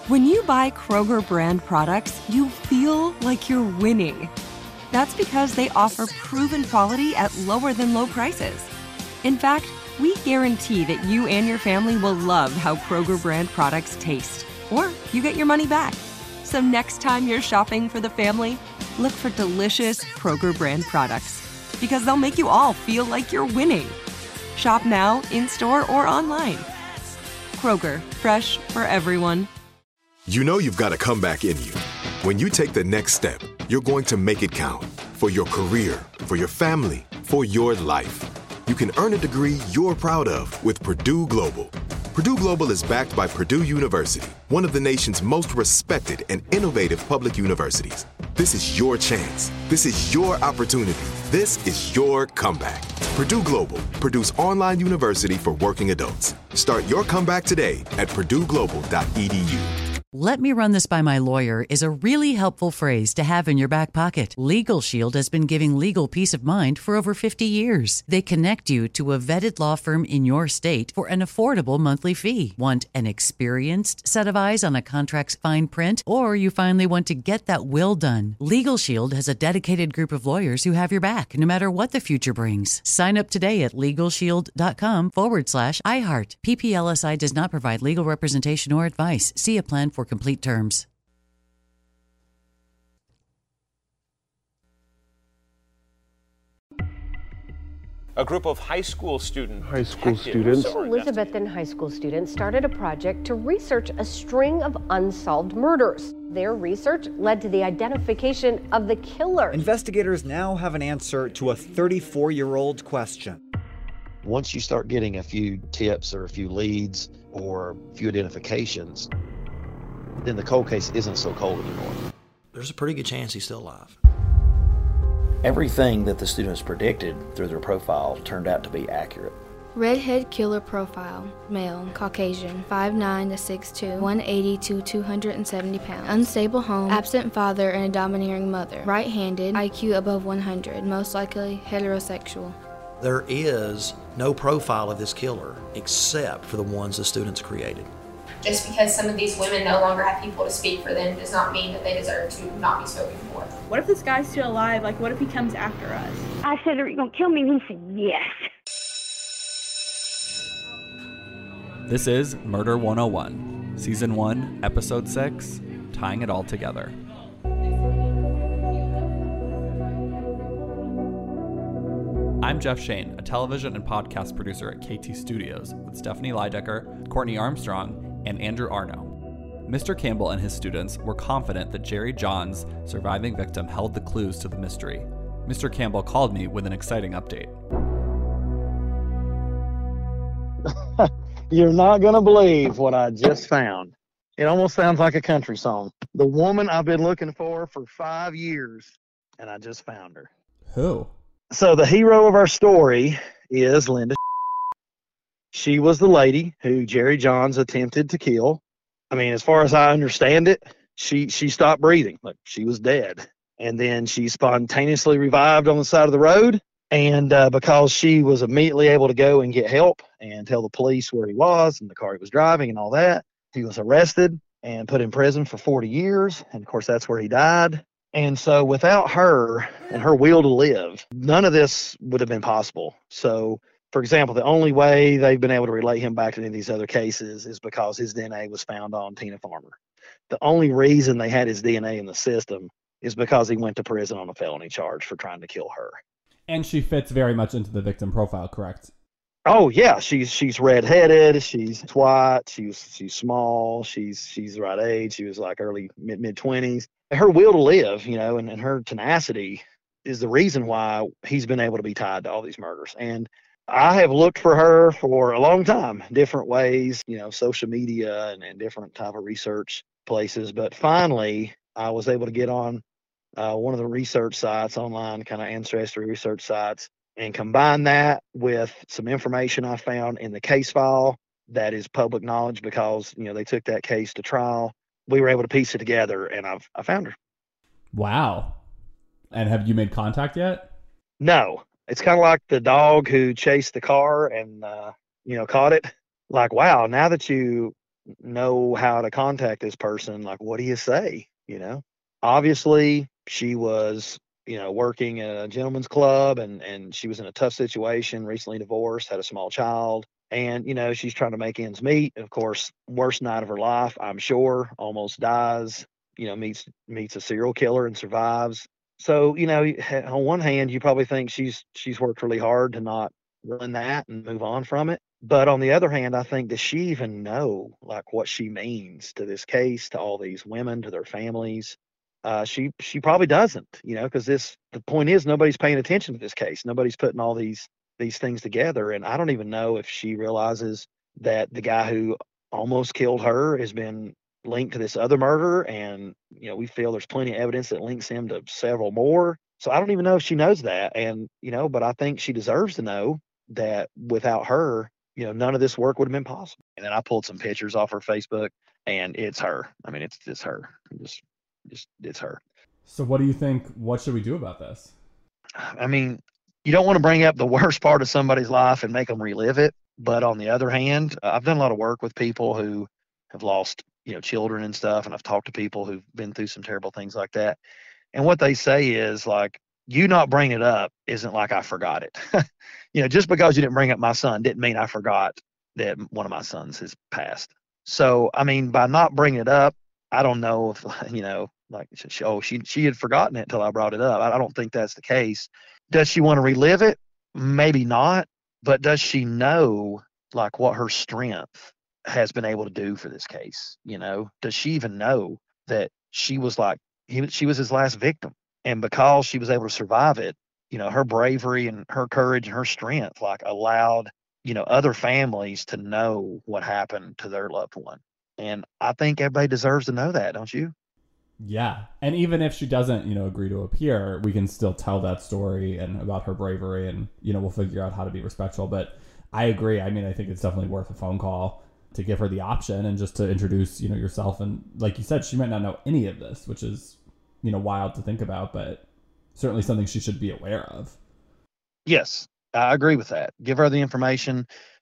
When you buy Kroger brand products, you feel like you're winning. That's because they offer proven quality at lower than low prices. In fact, we guarantee that you and your family will love how Kroger brand products taste, or you get your money back. So next time you're shopping for the family, look for delicious Kroger brand products, because they'll make you all feel like you're winning. Shop now, in-store, or online. Kroger, fresh for everyone. You know you've got a comeback in you. When you take the next step, you're going to make it count for your career, for your family, for your life. You can earn a degree you're proud of with Purdue Global. Purdue Global is backed by Purdue University, one of the nation's most respected and innovative public universities. This is your chance. This is your opportunity. This is your comeback. Purdue Global, Purdue's online university for working adults. Start your comeback today at purdueglobal.edu. "Let me run this by my lawyer" is a really helpful phrase to have in your back pocket. Legal Shield has been giving legal peace of mind for over 50 years. They connect you to a vetted law firm in your state for an affordable monthly fee. Want an experienced set of eyes on a contract's fine print? Or you finally want to get that will done? Legal Shield has a dedicated group of lawyers who have your back, no matter what the future brings. Sign up today at LegalShield.com/iHeart. PPLSI does not provide legal representation or advice. See a plan for complete terms. A group of high school students. Elizabethan high school students started a project to research a string of unsolved murders. Their research led to the identification of the killer. Investigators now have an answer to a 34-year-old question. Once you start getting a few tips or a few leads or a few identifications, then the cold case isn't so cold anymore. There's a pretty good chance he's still alive. Everything that the students predicted through their profile turned out to be accurate. Redhead killer profile, male, Caucasian, 5'9" to 6'2", 180 to 270 pounds. Unstable home, absent father and a domineering mother. Right-handed, IQ above 100, most likely heterosexual. There is no profile of this killer except for the ones the students created. Just because some of these women no longer have people to speak for them does not mean that they deserve to not be spoken for. What if this guy's still alive? Like, what if he comes after us? I said, "Are you going to kill me?" And he said, "Yes." This is Murder 101, Season 1, Episode 6, Tying It All Together. I'm Jeff Shane, a television and podcast producer at KT Studios with Stephanie Leidecker, Courtney Armstrong, and Andrew Arno. Mr. Campbell and his students were confident that Jerry Johns' surviving victim held the clues to the mystery. Mr. Campbell called me with an exciting update. You're not going to believe what I just found. It almost sounds like a country song. The woman I've been looking for 5 years, and I just found her. Who? So the hero of our story is Linda. She was the lady who Jerry Johns attempted to kill. I mean, as far as I understand it, she stopped breathing. Like, she was dead. And then she spontaneously revived on the side of the road. And because she was immediately able to go and get help and tell the police where he was and the car he was driving and all that, he was arrested and put in prison for 40 years. And, of course, that's where he died. And so without her and her will to live, none of this would have been possible. So, for example, the only way they've been able to relate him back to any of these other cases is because his DNA was found on Tina Farmer. The only reason they had his DNA in the system is because he went to prison on a felony charge for trying to kill her. And she fits very much into the victim profile, correct? Oh yeah, she's redheaded, she's white, she's small, she's the right age. She was like early mid-20s. Her will to live, and her tenacity is the reason why he's been able to be tied to all these murders. And I have looked for her for a long time, different ways, social media and different type of research places. But finally, I was able to get on one of the research sites online, kind of ancestry research sites, and combine that with some information I found in the case file that is public knowledge because, they took that case to trial. We were able to piece it together, and I found her. Wow. And have you made contact yet? No. It's kind of like the dog who chased the car and, caught it. Like, wow, now that you know how to contact this person, like, what do you say? Obviously she was, working at a gentleman's club and she was in a tough situation, recently divorced, had a small child. And, she's trying to make ends meet. Of course, worst night of her life, I'm sure, almost dies, meets a serial killer and survives. So, on one hand, you probably think she's worked really hard to not ruin that and move on from it. But on the other hand, I think, does she even know like what she means to this case, to all these women, to their families? She probably doesn't, because the point is nobody's paying attention to this case. Nobody's putting all these things together. And I don't even know if she realizes that the guy who almost killed her has been linked to this other murder. And, we feel there's plenty of evidence that links him to several more. So I don't even know if she knows that. And, but I think she deserves to know that without her, none of this work would have been possible. And then I pulled some pictures off her Facebook, and it's her. I mean, it's her. It's her. So what do you think? What should we do about this? I mean, you don't want to bring up the worst part of somebody's life and make them relive it. But on the other hand, I've done a lot of work with people who have lost, children and stuff. And I've talked to people who've been through some terrible things like that. And what they say is like, you not bringing it up isn't like I forgot it. Just because you didn't bring up my son didn't mean I forgot that one of my sons has passed. So, I mean, by not bringing it up, I don't know if, like she had forgotten it until I brought it up. I don't think that's the case. Does she want to relive it? Maybe not. But does she know like what her strength has been able to do for this case? Does she even know that she was she was his last victim? And because she was able to survive it, her bravery and her courage and her strength like allowed, other families to know what happened to their loved one. And I think everybody deserves to know that, don't you? Yeah. And even if she doesn't, agree to appear, we can still tell that story and about her bravery, and, we'll figure out how to be respectful. But I agree. I mean, I think it's definitely worth a phone call to give her the option and just to introduce, yourself. And like you said, she might not know any of this, which is, wild to think about, but certainly something she should be aware of. Yes, I agree with that. Give her the information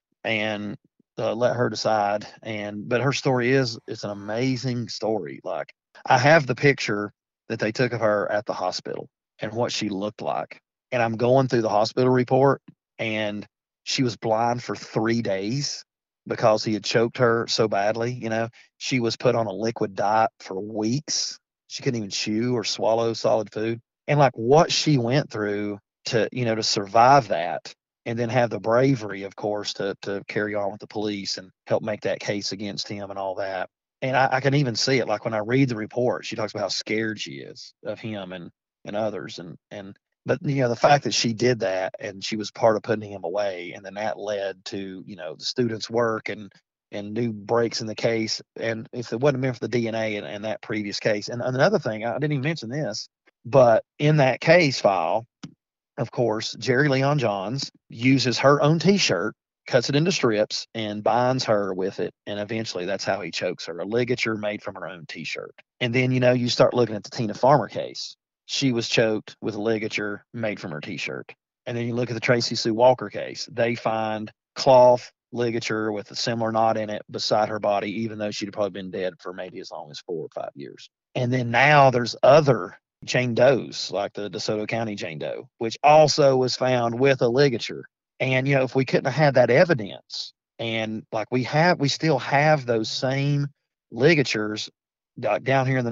and let her decide. But her story it's an amazing story. Like, I have the picture that they took of her at the hospital and what she looked like. And I'm going through the hospital report, and she was blind for 3 days because he had choked her so badly. She was put on a liquid diet for weeks. She couldn't even chew or swallow solid food. And like what she went through to survive that, and then have the bravery, of course, to carry on with the police and help make that case against him and all that. And I can even see it. Like when I read the report, she talks about how scared she is of him and others. But the fact that she did that and she was part of putting him away, and then that led to, the students' work and new breaks in the case. And if it wouldn't have been for the DNA and that previous case. And another thing, I didn't even mention this, but in that case file, of course, Jerry Leon Johns uses her own T-shirt, cuts it into strips, and binds her with it. And eventually that's how he chokes her, a ligature made from her own T-shirt. And then, you start looking at the Tina Farmer case. She was choked with a ligature made from her T-shirt. And then you look at the Tracy Sue Walker case. They find cloth ligature with a similar knot in it beside her body, even though she'd probably been dead for maybe as long as 4 or 5 years. And then now there's other Jane Does, like the DeSoto County Jane Doe, which also was found with a ligature. And, if we couldn't have had that evidence, and like we still have those same ligatures down here in the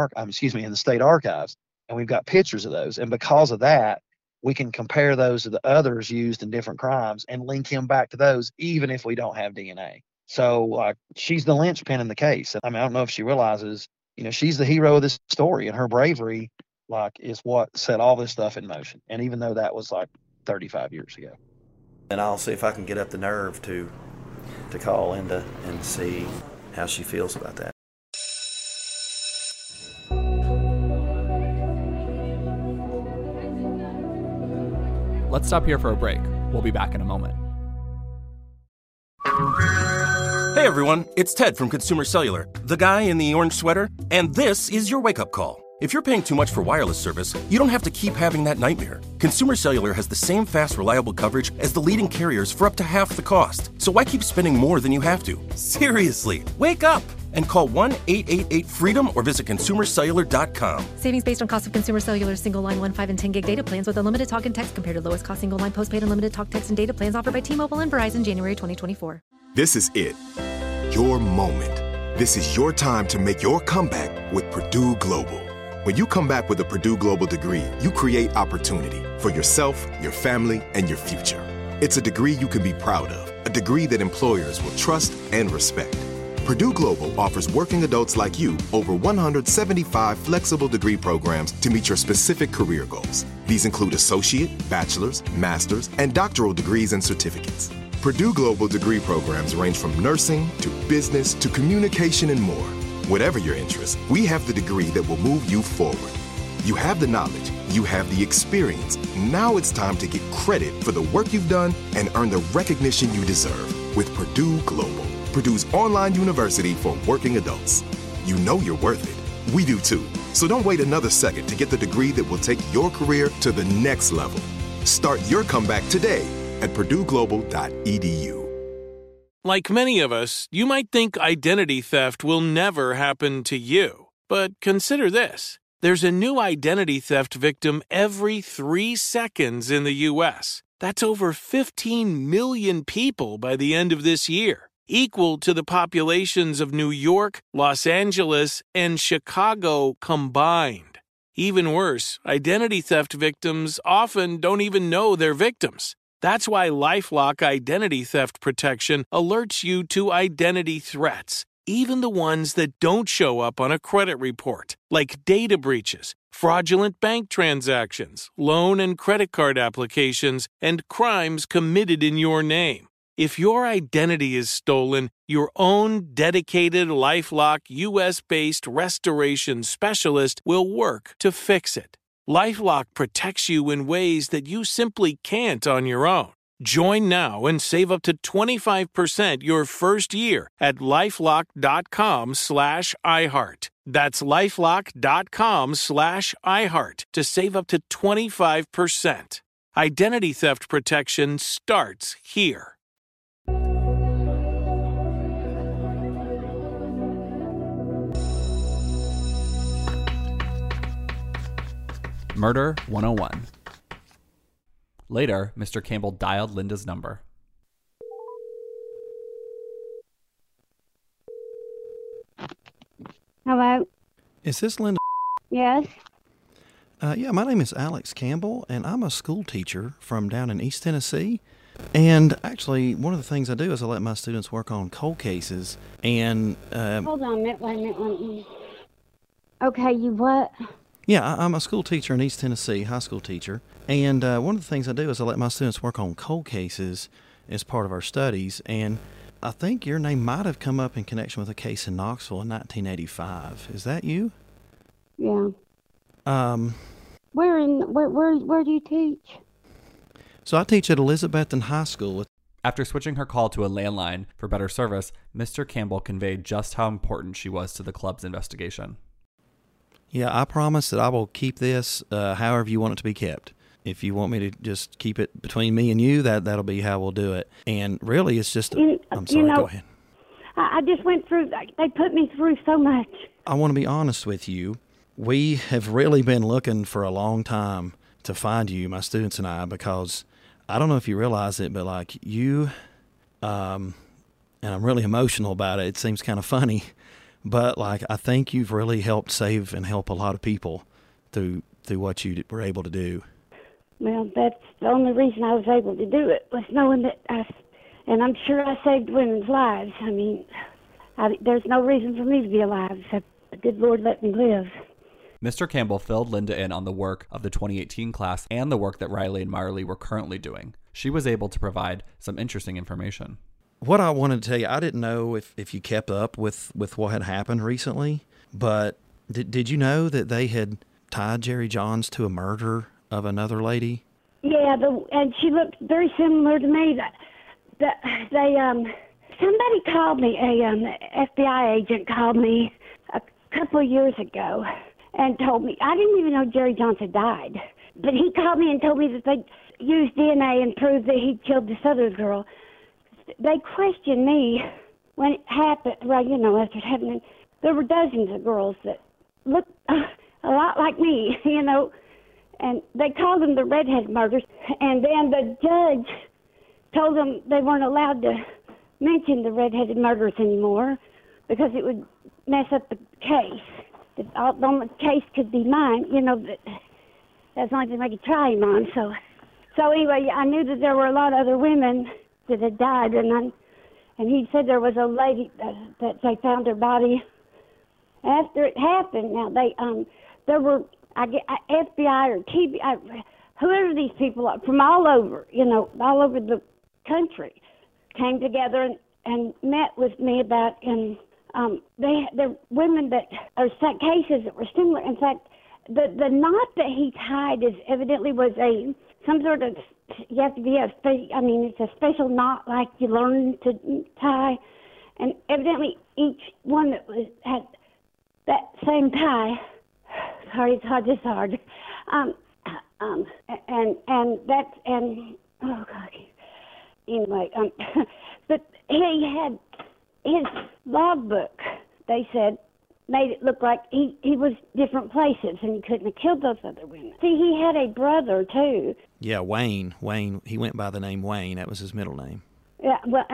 in the state archives, and we've got pictures of those. And because of that, we can compare those to the others used in different crimes and link him back to those, even if we don't have DNA. So she's the linchpin in the case. I mean, I don't know if she realizes, she's the hero of this story, and her bravery is what set all this stuff in motion. And even though that was 35 years ago. And I'll see if I can get up the nerve to call Linda and see how she feels about that. Let's stop here for a break. We'll be back in a moment. Hey everyone, it's Ted from Consumer Cellular, the guy in the orange sweater, and this is your wake-up call. If you're paying too much for wireless service, you don't have to keep having that nightmare. Consumer Cellular has the same fast, reliable coverage as the leading carriers for up to half the cost. So why keep spending more than you have to? Seriously, wake up and call 1-888-FREEDOM or visit consumercellular.com. Savings based on cost of Consumer Cellular single line 1, 5, and 10 gig data plans with unlimited talk and text compared to lowest cost single line postpaid unlimited talk, text, and data plans offered by T-Mobile and Verizon January 2024. This is it. Your moment. This is your time to make your comeback with Purdue Global. When you come back with a Purdue Global degree, you create opportunity for yourself, your family, and your future. It's a degree you can be proud of, a degree that employers will trust and respect. Purdue Global offers working adults like you over 175 flexible degree programs to meet your specific career goals. These include associate, bachelor's, master's, and doctoral degrees and certificates. Purdue Global degree programs range from nursing to business to communication and more. Whatever your interest, we have the degree that will move you forward. You have the knowledge, you have the experience. Now it's time to get credit for the work you've done and earn the recognition you deserve with Purdue Global, Purdue's online university for working adults. You know you're worth it. We do too. So don't wait another second to get the degree that will take your career to the next level. Start your comeback today at purdueglobal.edu. Like many of us, you might think identity theft will never happen to you. But consider this. There's a new identity theft victim every 3 seconds in the U.S. That's over 15 million people by the end of this year, equal to the populations of New York, Los Angeles, and Chicago combined. Even worse, identity theft victims often don't even know they're victims. That's why LifeLock Identity Theft Protection alerts you to identity threats, even the ones that don't show up on a credit report, like data breaches, fraudulent bank transactions, loan and credit card applications, and crimes committed in your name. If your identity is stolen, your own dedicated LifeLock U.S.-based restoration specialist will work to fix it. LifeLock protects you in ways that you simply can't on your own. Join now and save up to 25% your first year at LifeLock.com/iHeart. That's LifeLock.com/iHeart to save up to 25%. Identity theft protection starts here. Murder 101. Later, Mr. Campbell dialed Linda's number. Hello? Is this Linda? Yes. Yeah, my name is Alex Campbell, and I'm a school teacher from down in East Tennessee. And actually, one of the things I do is I let my students work on cold cases. And hold on a minute, wait a minute. Okay, you what? Yeah, I'm a school teacher in East Tennessee, high school teacher. And one of the things I do is I let my students work on cold cases as part of our studies. And I think your name might have come up in connection with a case in Knoxville in 1985. Is that you? Yeah. Where do you teach? So I teach at Elizabethton High School. After switching her call to a landline for better service, Mr. Campbell conveyed just how important she was to the club's investigation. Yeah, I promise that I will keep this however you want it to be kept. If you want me to just keep it between me and you, that'll be how we'll do it. And really, it's just... I'm sorry, go ahead. I just went through... They put me through so much. I want to be honest with you. We have really been looking for a long time to find you, my students and I, because I don't know if you realize it, but like you... and I'm really emotional about it. It seems kind of funny. But like I think you've really helped save and help a lot of people through what you were able to do. Well, that's the only reason I was able to do it, was knowing that and I'm sure I saved women's lives. I mean, there's no reason for me to be alive except the good Lord let me live. Mr. Campbell filled Linda in on the work of the 2018 class and the work that Riley and Marley were currently doing. She was able to provide some interesting information. What I wanted to tell you, I didn't know if you kept up with what had happened recently, but did you know that they had tied Jerry Johns to a murder of another lady? Yeah, and she looked very similar to me. Somebody called me, a FBI agent called me a couple of years ago, and told me, I didn't even know Jerry Johns had died. But he called me and told me that they used DNA and proved that he killed this other girl. They questioned me when it happened, well, you know, after it happened. There were dozens of girls that looked a lot like me, you know, and they called them the redhead murders. And then the judge told them they weren't allowed to mention the redheaded murders anymore because it would mess up the case. The only case could be mine, you know, that's the only thing I could try him on. So anyway, I knew that there were a lot of other women that had died, and he said there was a lady that they found her body after it happened. Now there were FBI or TBI, whoever these people are from all over, you know, all over the country, came together and met with me about, and they're women that are cases that were similar. In fact, the knot that he tied was some sort of, you have to be it's a special knot like you learn to tie, and evidently each one that had that same tie. Sorry, it's hard. Oh God. Anyway, but he had his logbook. They said made it look like he was different places and he couldn't have killed those other women. See, he had a brother too. Yeah, Wayne. He went by the name Wayne. That was his middle name. Yeah, well,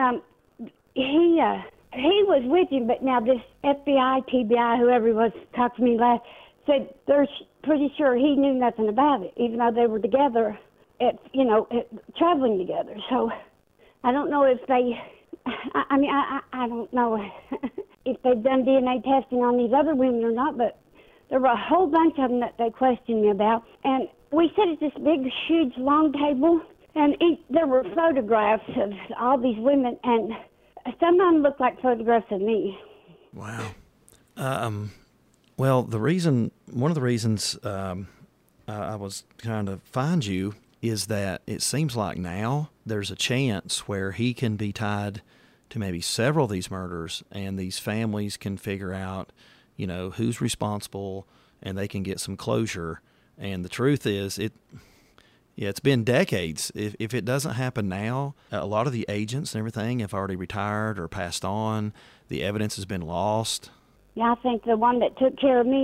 he was with him, but now this FBI, TBI, whoever he was, talked to me last, said they're pretty sure he knew nothing about it, even though they were together, traveling together. So I don't know if they, I don't know if they've done DNA testing on these other women or not, but there were a whole bunch of them that they questioned me about. And we sat at this big, huge, long table, and there were photographs of all these women, and some of them looked like photographs of me. Wow. Well, one of the reasons I was trying to find you is that it seems like now there's a chance where he can be tied to maybe several of these murders, and these families can figure out, who's responsible, and they can get some closure. And the truth is, it's been decades. If it doesn't happen now, a lot of the agents and everything have already retired or passed on. The evidence has been lost. Yeah, I think the one that took care of me,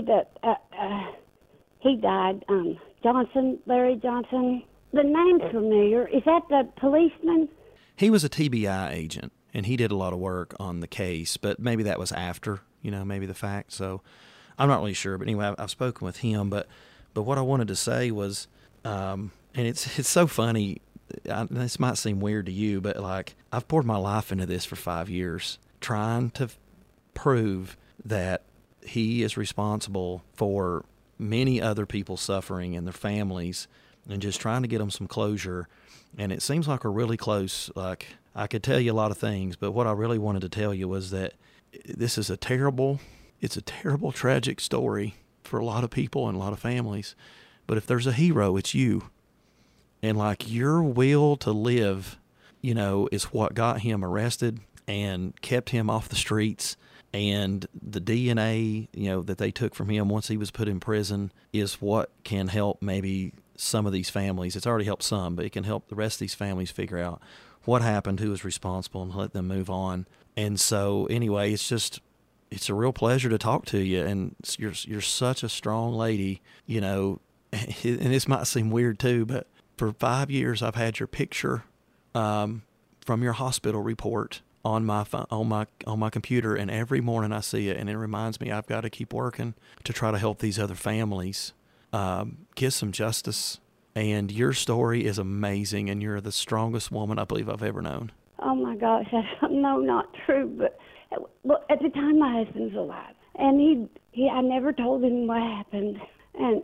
he died. Larry Johnson. The name's familiar. Is that the policeman? He was a TBI agent, and he did a lot of work on the case, but maybe that was after, maybe the fact. So I'm not really sure. But anyway, I've spoken with him. But what I wanted to say was, and it's so funny, this might seem weird to you, but I've poured my life into this for 5 years, trying to prove that he is responsible for many other people suffering and their families, and just trying to get them some closure. And it seems like we're really close. Like, I could tell you a lot of things, but what I really wanted to tell you was that this is a terrible, tragic story for a lot of people and a lot of families. But if there's a hero, it's you. And your will to live, is what got him arrested and kept him off the streets. And the DNA, that they took from him once he was put in prison is what can help maybe some of these families. It's already helped some, but it can help the rest of these families figure out what happened, who was responsible, and let them move on. And so anyway, it's a real pleasure to talk to you. And you're such a strong lady, and this might seem weird too, but for 5 years I've had your picture from your hospital report on my computer, and every morning I see it, and it reminds me I've got to keep working to try to help these other families get some justice. And your story is amazing, and you're the strongest woman I believe I've ever known. Oh my gosh, no, not true. But at the time my husband's alive, and I never told him what happened, and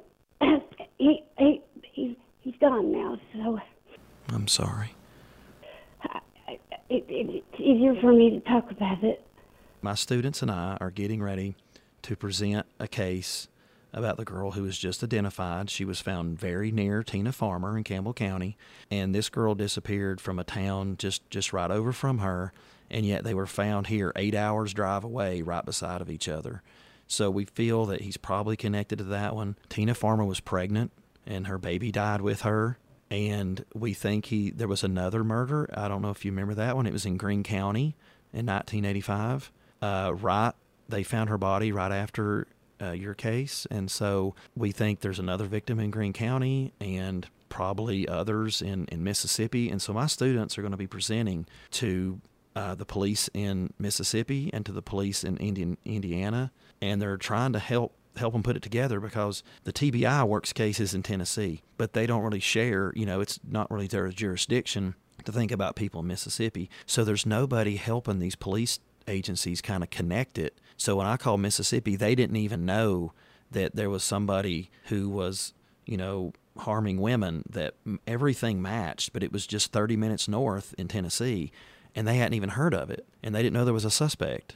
he's gone now. So I'm sorry. It's easier for me to talk about it. My students and I are getting ready to present a case about the girl who was just identified. She was found very near Tina Farmer in Campbell County, and this girl disappeared from a town just right over from her, and yet they were found here 8 hours drive away right beside of each other. So we feel that he's probably connected to that one. Tina Farmer was pregnant, and her baby died with her. And we think there was another murder. I don't know if you remember that one. It was in Greene County in 1985. They found her body right after your case. And so we think there's another victim in Greene County and probably others in Mississippi. And so my students are going to be presenting to the police in Mississippi and to the police in Indiana. And they're trying to help them put it together, because the TBI works cases in Tennessee, but they don't really share, it's not really their jurisdiction to think about people in Mississippi. So there's nobody helping these police agencies kind of connect it. So when I called Mississippi, they didn't even know that there was somebody who was, harming women, that everything matched, but it was just 30 minutes north in Tennessee, and they hadn't even heard of it, and they didn't know there was a suspect.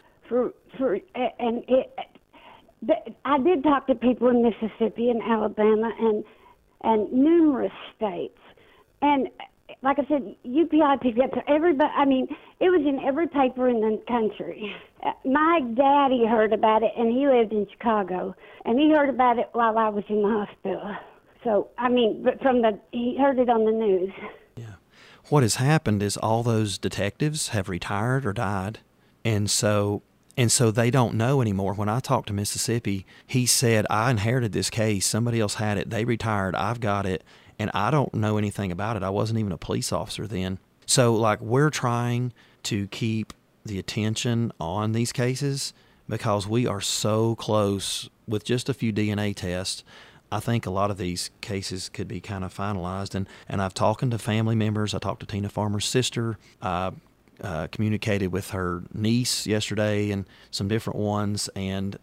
I did talk to people in Mississippi and Alabama and numerous states. And like I said, UPI picked up to everybody. I mean, it was in every paper in the country. My daddy heard about it, and he lived in Chicago. And he heard about it while I was in the hospital. So, but he heard it on the news. Yeah. What has happened is all those detectives have retired or died. And so they don't know anymore. When I talked to Mississippi, he said, I inherited this case. Somebody else had it. They retired. I've got it. And I don't know anything about it. I wasn't even a police officer then. So, we're trying to keep the attention on these cases because we are so close with just a few DNA tests. I think a lot of these cases could be kind of finalized. And I've talked to family members. I talked to Tina Farmer's sister. Communicated with her niece yesterday and some different ones, and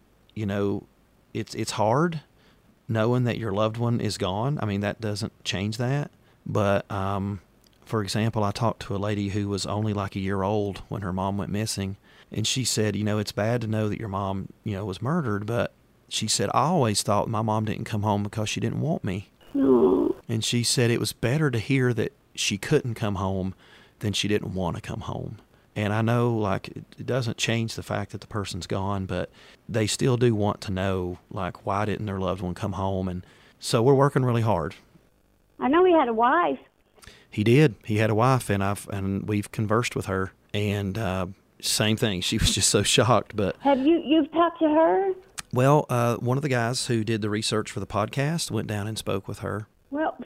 it's hard knowing that your loved one is gone. That doesn't change that, but for example, I talked to a lady who was only like a year old when her mom went missing, and she said, it's bad to know that your mom was murdered, but she said, I always thought my mom didn't come home because she didn't want me. And she said it was better to hear that she couldn't come home then she didn't want to come home. And I know, it doesn't change the fact that the person's gone, but they still do want to know, why didn't their loved one come home? And so we're working really hard. I know he had a wife. He did. He had a wife, and we've conversed with her, and same thing. She was just so shocked. But have you've talked to her? Well, one of the guys who did the research for the podcast went down and spoke with her. Well,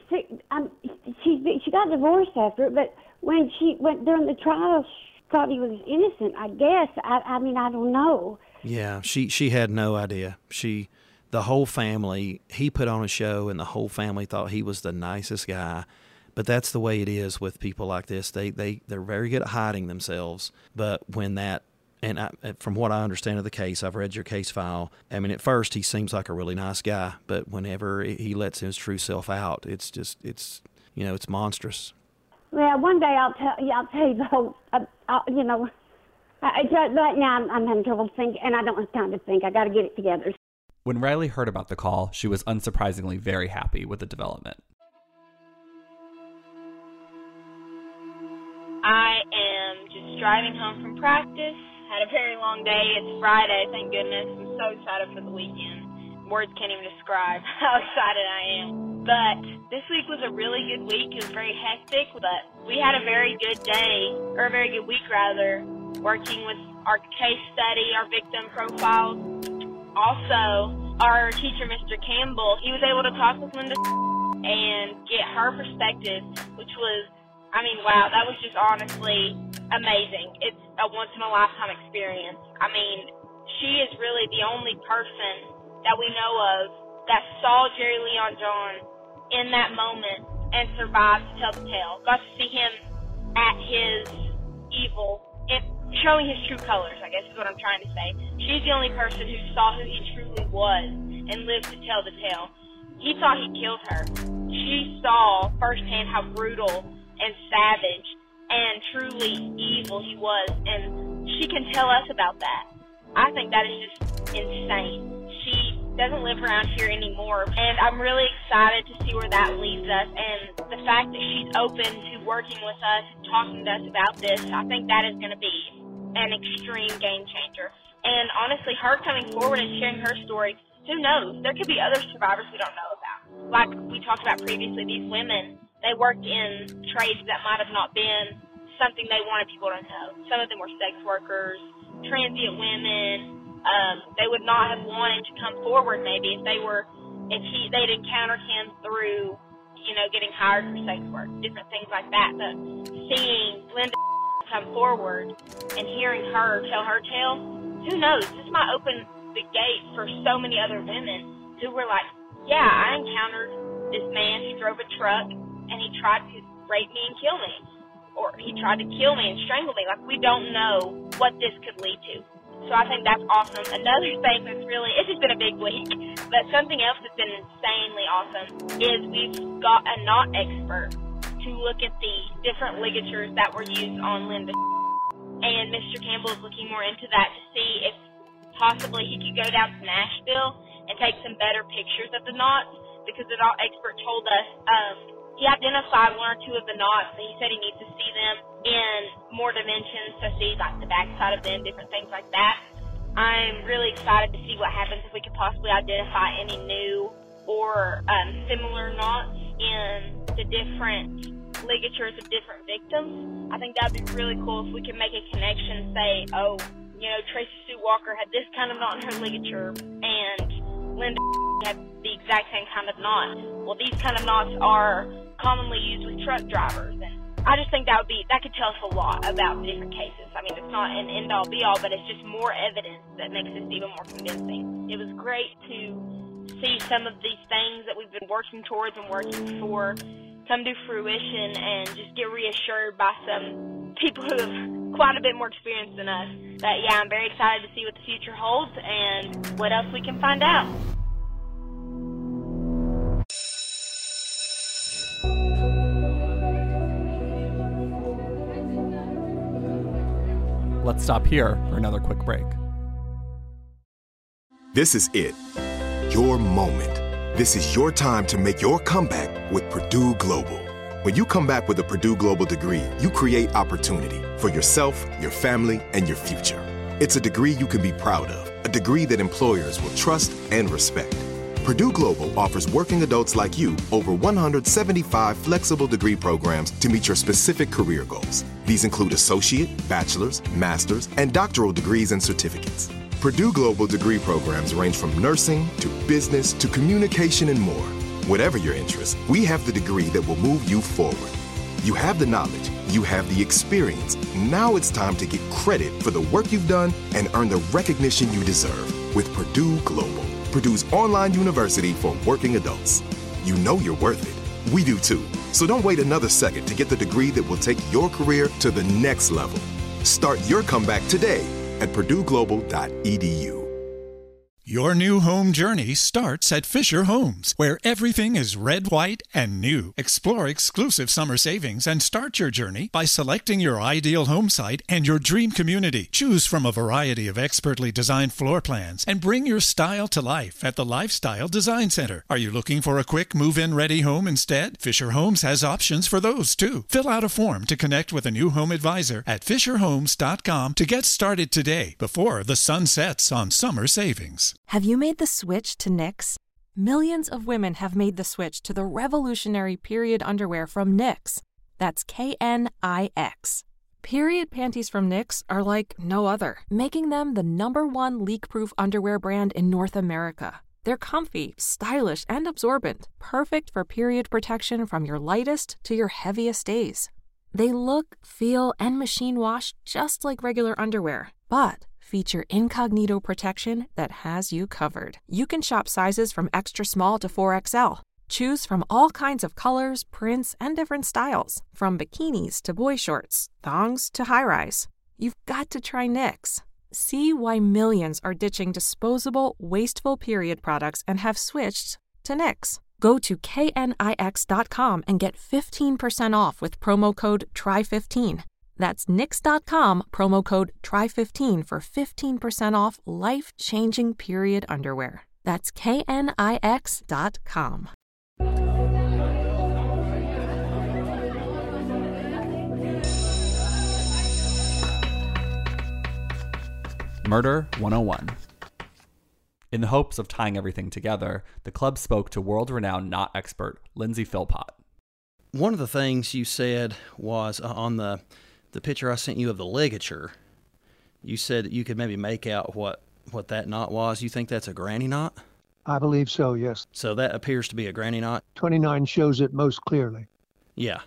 she got divorced after it, but when she went during the trial, she thought he was innocent, I guess. I don't know. Yeah, she had no idea. The whole family, he put on a show, and the whole family thought he was the nicest guy. But that's the way it is with people like this. They're very good at hiding themselves. But when from what I understand of the case, I've read your case file. At first he seems like a really nice guy, but whenever he lets his true self out, it's monstrous. Well, one day I'll tell you the whole. Right now I'm having trouble thinking, and I don't have time to think. I got to get it together. When Riley heard about the call, she was unsurprisingly very happy with the development. I am just driving home from practice. Had a very long day. It's Friday, thank goodness. I'm so excited for the weekend. Words can't even describe how excited I am. But this week was a really good week. It was very hectic, but we had a very good day, or a very good week rather, working with our case study, our victim profiles. Also, our teacher, Mr. Campbell, he was able to talk with Linda and get her perspective, which was, wow, that was just honestly amazing. It's a once-in-a-lifetime experience. She is really the only person that we know of that saw Jerry Leon John in that moment and survived to tell the tale. Got to see him at his evil, showing his true colors, I guess is what I'm trying to say. She's the only person who saw who he truly was and lived to tell the tale. He thought he killed her. She saw firsthand how brutal and savage and truly evil he was, and she can tell us about that. I think that is just insane. She doesn't live around here anymore, and I'm really excited to see where that leads us, and the fact that she's open to working with us and talking to us about this, I think that is going to be an extreme game changer. And honestly, her coming forward and sharing her story, who knows? There could be other survivors we don't know about. Like we talked about previously, these women, they worked in trades that might have not been something they wanted people to know. Some of them were sex workers, transient women. They would not have wanted to come forward maybe if they'd encountered him through, getting hired for sex work, different things like that. But seeing Linda come forward and hearing her tell her tale, who knows? This might open the gate for so many other women who were like, yeah, I encountered this man who drove a truck and he tried to rape me and kill me. Or he tried to kill me and strangle me. Like, we don't know what this could lead to. So I think that's awesome. Another thing that's it's just been a big week, but something else that's been insanely awesome is we've got a knot expert to look at the different ligatures that were used on Linda. And Mr. Campbell is looking more into that to see if possibly he could go down to Nashville and take some better pictures of the knots, because the knot expert told us he identified one or two of the knots, and he said he needs to see them in more dimensions to see like the backside of them, different things like that. I'm really excited to see what happens if we could possibly identify any new or similar knots in the different ligatures of different victims. I think that would be really cool if we could make a connection, say, Tracy Sue Walker had this kind of knot in her ligature, and Linda had the exact same kind of knot. Well, these kind of knots are commonly used with truck drivers, and I just think that could tell us a lot about different cases. I mean, it's not an end-all be-all, but it's just more evidence that makes this even more convincing. It was great to see some of these things that we've been working towards and working for come to fruition, and just get reassured by some people who have quite a bit more experience than us. But yeah, I'm very excited to see what the future holds and what else we can find out. Let's stop here for another quick break. This is it. Your moment. This is your time to make your comeback with Purdue Global. When you come back with a Purdue Global degree, you create opportunity for yourself, your family, and your future. It's a degree you can be proud of, a degree that employers will trust and respect. Purdue Global offers working adults like you over 175 flexible degree programs to meet your specific career goals. These include associate, bachelor's, master's, and doctoral degrees and certificates. Purdue Global degree programs range from nursing to business to communication and more. Whatever your interest, we have the degree that will move you forward. You have the knowledge, you have the experience. Now it's time to get credit for the work you've done and earn the recognition you deserve with Purdue Global, Purdue's online university for working adults. You know you're worth it. We do too. So don't wait another second to get the degree that will take your career to the next level. Start your comeback today at purdueglobal.edu. Your new home journey starts at Fisher Homes, where everything is red, white, and new. Explore exclusive summer savings and start your journey by selecting your ideal home site and your dream community. Choose from a variety of expertly designed floor plans and bring your style to life at the Lifestyle Design Center. Are you looking for a quick move-in ready home instead? Fisher Homes has options for those too. Fill out a form to connect with a new home advisor at fisherhomes.com to get started today before the sun sets on summer savings. Have you made the switch to Knix? Millions of women have made the switch to the revolutionary period underwear from Knix. That's Knix. Period panties from Knix are like no other, making them the #1 leak-proof underwear brand in North America. They're comfy, stylish, and absorbent, perfect for period protection from your lightest to your heaviest days. They look, feel, and machine wash just like regular underwear, but feature incognito protection that has you covered. You can shop sizes from extra small to 4XL. Choose from all kinds of colors, prints, and different styles, from bikinis to boy shorts, thongs to high-rise. You've got to try Knix. See why millions are ditching disposable, wasteful period products and have switched to Knix. Go to knix.com and get 15% off with promo code TRY15. That's Knix.com, promo code TRY15 for 15% off life-changing period underwear. That's knix.com. Murder 101. In the hopes of tying everything together, the club spoke to world-renowned knot expert Lindsay Philpott. One of the things you said was on the picture I sent you of the ligature, you said that you could maybe make out what that knot was. You think that's a granny knot? I believe so, yes. So that appears to be a granny knot? 29 shows it most clearly. Yeah.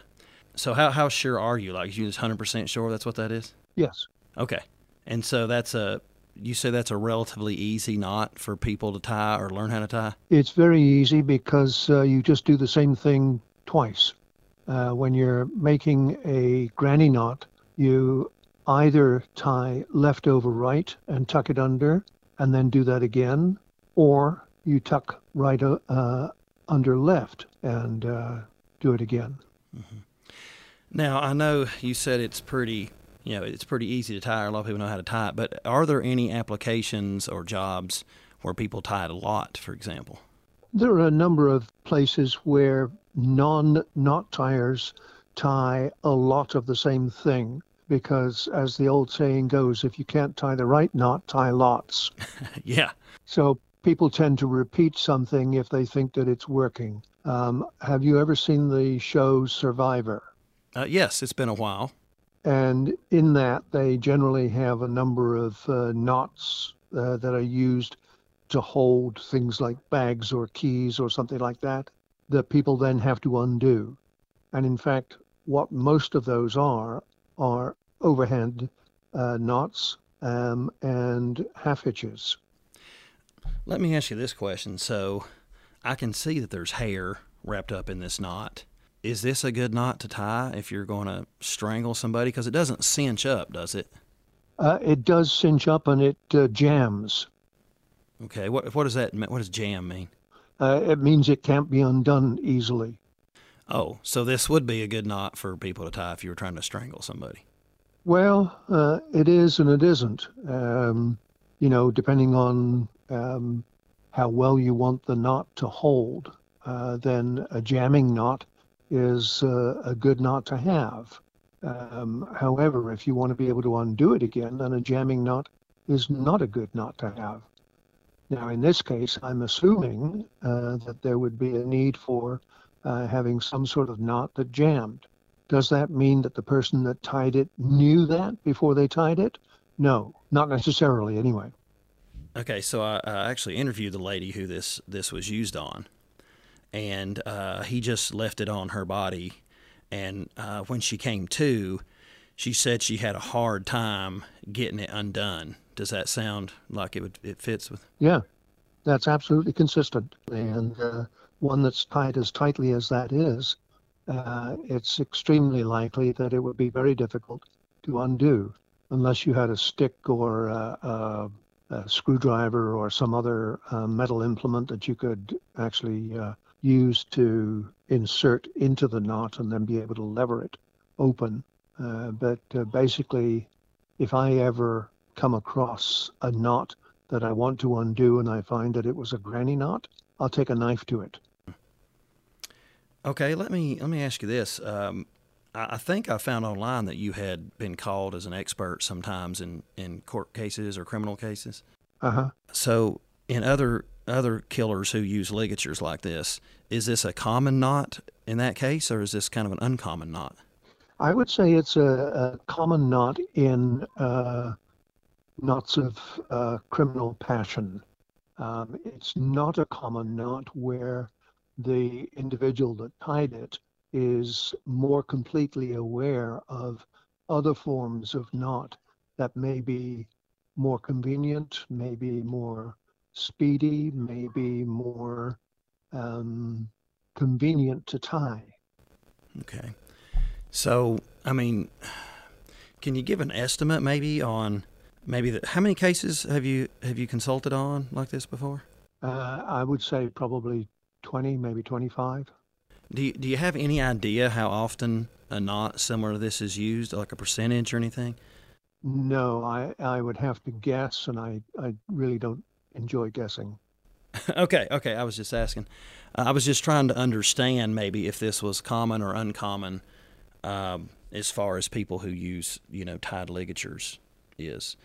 So how sure are you? Like, you just 100% sure that's what that is? Yes. Okay. And so you say that's a relatively easy knot for people to tie or learn how to tie? It's very easy because you just do the same thing twice. When you're making a granny knot, you either tie left over right and tuck it under and then do that again, or you tuck right under left and do it again. Mm-hmm. Now, I know you said it's pretty easy to tie, or a lot of people know how to tie it, but are there any applications or jobs where people tie it a lot, for example? There are a number of places where non-knot tiers tie a lot of the same thing, because as the old saying goes, if you can't tie the right knot, tie lots. Yeah. So people tend to repeat something if they think that it's working. Have you ever seen the show Survivor? Yes, it's been a while. And in that, they generally have a number of knots that are used to hold things like bags or keys or something like that people then have to undo. And in fact, what most of those are overhand knots and half hitches. Let me ask you this question. So I can see that there's hair wrapped up in this knot. Is this a good knot to tie if you're going to strangle somebody? Because it doesn't cinch up, does it? It does cinch up, and it jams. Okay, what does that mean? What does jam mean? It means it can't be undone easily. Oh, so this would be a good knot for people to tie if you were trying to strangle somebody. Well, it is and it isn't. Depending on how well you want the knot to hold, then a jamming knot is a good knot to have. However, if you want to be able to undo it again, then a jamming knot is not a good knot to have. Now, in this case, I'm assuming that there would be a need for having some sort of knot that jammed. Does that mean that the person that tied it knew that before they tied it? No, not necessarily anyway. Okay, so I actually interviewed the lady who this was used on. And he just left it on her body. And when she came to, she said she had a hard time getting it undone. Does that sound like it fits with? Yeah, that's absolutely consistent. And one that's tied as tightly as that is, it's extremely likely that it would be very difficult to undo unless you had a stick or a screwdriver or some other metal implement that you could actually use to insert into the knot and then be able to lever it open. But basically, if I ever come across a knot that I want to undo and I find that it was a granny knot, I'll take a knife to it. Okay, let me ask you this. I think I found online that you had been called as an expert sometimes in court cases or criminal cases. Uh-huh. So in other killers who use ligatures like this, is this a common knot in that case, or is this kind of an uncommon knot? I would say it's a common knot in knots of criminal passion. It's not a common knot where the individual that tied it is more completely aware of other forms of knot that may be more convenient, maybe more speedy, maybe more convenient to tie. Okay. So, I mean, can you give an estimate maybe on how many cases have you consulted on like this before? I would say probably 20, maybe 25. Do you have any idea how often a knot similar to this is used, like a percentage or anything? No, I would have to guess, and I really don't enjoy guessing. Okay, I was just asking. I was just trying to understand maybe if this was common or uncommon as far as people who use, tied ligatures is.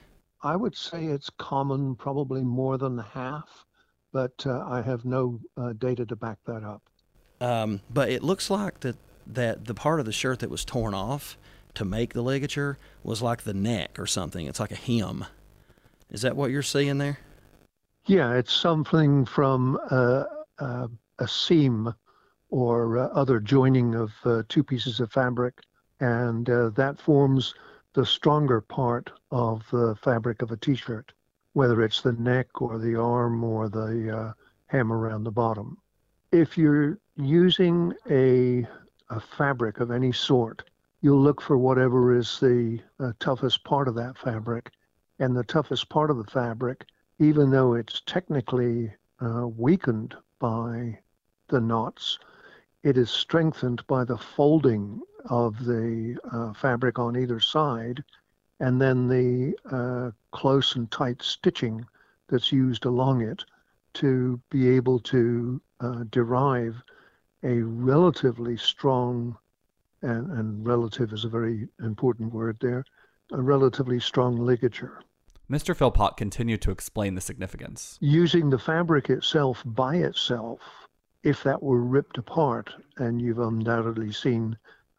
I would say it's common, probably more than half, but I have no data to back that up. But it looks like that the part of the shirt that was torn off to make the ligature was like the neck or something. It's like a hem. Is that what you're seeing there? Yeah, it's something from a seam or other joining of two pieces of fabric, and that forms the stronger part of the fabric of a T-shirt, whether it's the neck or the arm or the hem around the bottom. If you're using a fabric of any sort, you'll look for whatever is the toughest part of that fabric. And the toughest part of the fabric, even though it's technically weakened by the knots, it is strengthened by the folding of the fabric on either side, and then the close and tight stitching that's used along it to be able to derive a relatively strong, and relative is a very important word there, a relatively strong ligature. Mr. Philpott continued to explain the significance. Using the fabric itself by itself, if that were ripped apart, and you've undoubtedly seen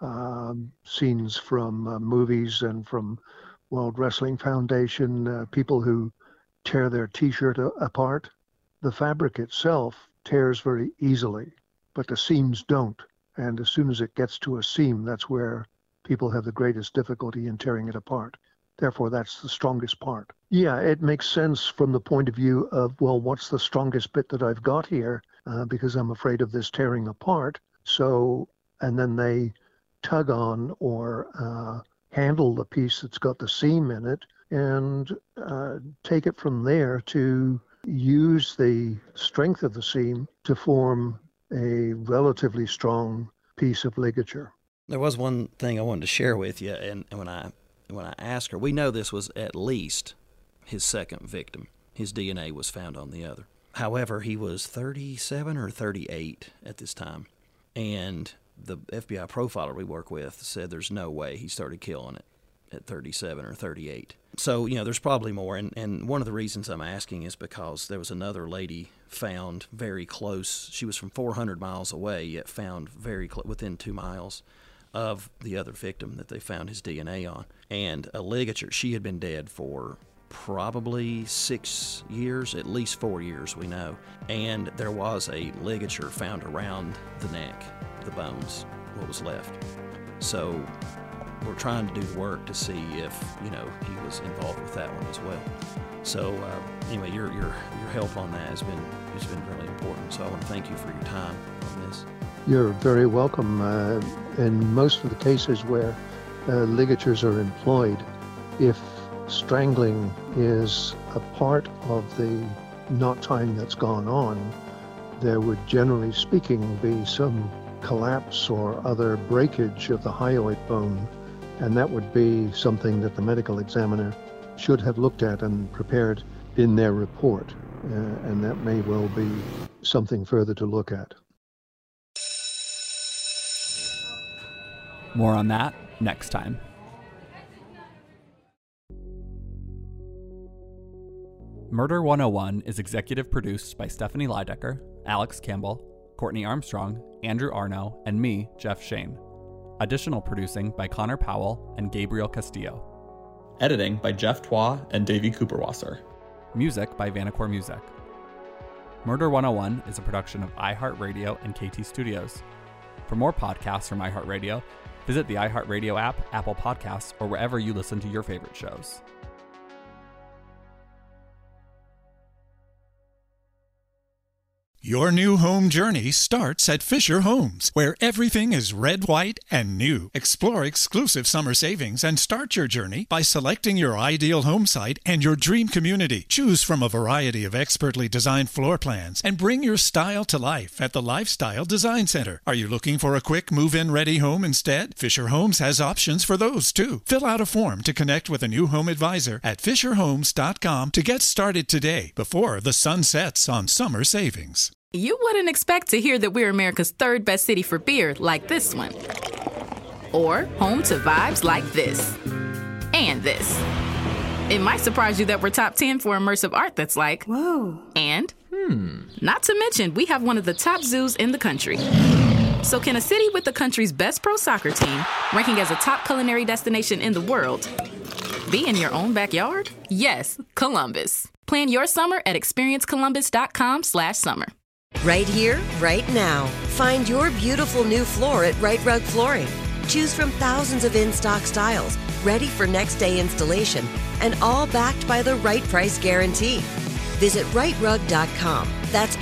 scenes from movies and from World Wrestling Foundation, people who tear their T-shirt apart, the fabric itself tears very easily, but the seams don't. And as soon as it gets to a seam, that's where people have the greatest difficulty in tearing it apart. Therefore, that's the strongest part. Yeah, it makes sense from the point of view of, well, what's the strongest bit that I've got here? Because I'm afraid of this tearing apart. So, and then they tug on or handle the piece that's got the seam in it and take it from there to use the strength of the seam to form a relatively strong piece of ligature. There was one thing I wanted to share with you, and when I asked her, we know this was at least his second victim. His DNA was found on the other. However, he was 37 or 38 at this time, and the FBI profiler we work with said there's no way he started killing it at 37 or 38. So, there's probably more, and one of the reasons I'm asking is because there was another lady found very close. She was from 400 miles away, yet found very within 2 miles of the other victim that they found his DNA on. And a ligature, she had been dead for probably 6 years, at least 4 years, we know. And there was a ligature found around the neck, the bones, what was left. So we're trying to do the work to see if, he was involved with that one as well. So anyway, your help on that has been really important. So I want to thank you for your time on this. You're very welcome. In most of the cases where ligatures are employed, if strangling is a part of the knot tying that's gone on, there would, generally speaking, be some collapse or other breakage of the hyoid bone, and that would be something that the medical examiner should have looked at and prepared in their report, and that may well be something further to look at. More on that next time. Murder 101 is executive produced by Stephanie Lydecker, Alex Campbell, Courtney Armstrong, Andrew Arno, and me, Jeff Shane. Additional producing by Connor Powell and Gabriel Castillo. Editing by Jeff Twa and Davey Cooperwasser. Music by Vanacore Music. Murder 101 is a production of iHeartRadio and KT Studios. For more podcasts from iHeartRadio, visit the iHeartRadio app, Apple Podcasts, or wherever you listen to your favorite shows. Your new home journey starts at Fisher Homes, where everything is red, white, and new. Explore exclusive summer savings and start your journey by selecting your ideal home site and your dream community. Choose from a variety of expertly designed floor plans and bring your style to life at the Lifestyle Design Center. Are you looking for a quick move-in ready home instead? Fisher Homes has options for those too. Fill out a form to connect with a new home advisor at FisherHomes.com to get started today before the sun sets on summer savings. You wouldn't expect to hear that we're America's third best city for beer like this one. Or home to vibes like this. And this. It might surprise you that we're top 10 for immersive art that's like, whoa. And, not to mention, we have one of the top zoos in the country. So can a city with the country's best pro soccer team, ranking as a top culinary destination in the world, be in your own backyard? Yes, Columbus. Plan your summer at experiencecolumbus.com/summer. Right here, right now. Find your beautiful new floor at Right Rug Flooring. Choose from thousands of in-stock styles, ready for next day installation, and all backed by the right price guarantee. Visit rightrug.com. That's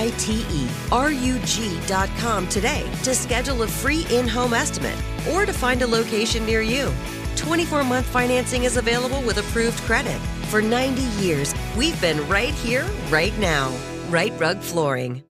RITERUG.com today to schedule a free in-home estimate or to find a location near you. 24-month financing is available with approved credit. For 90 years, we've been right here, right now. Right Rug Flooring.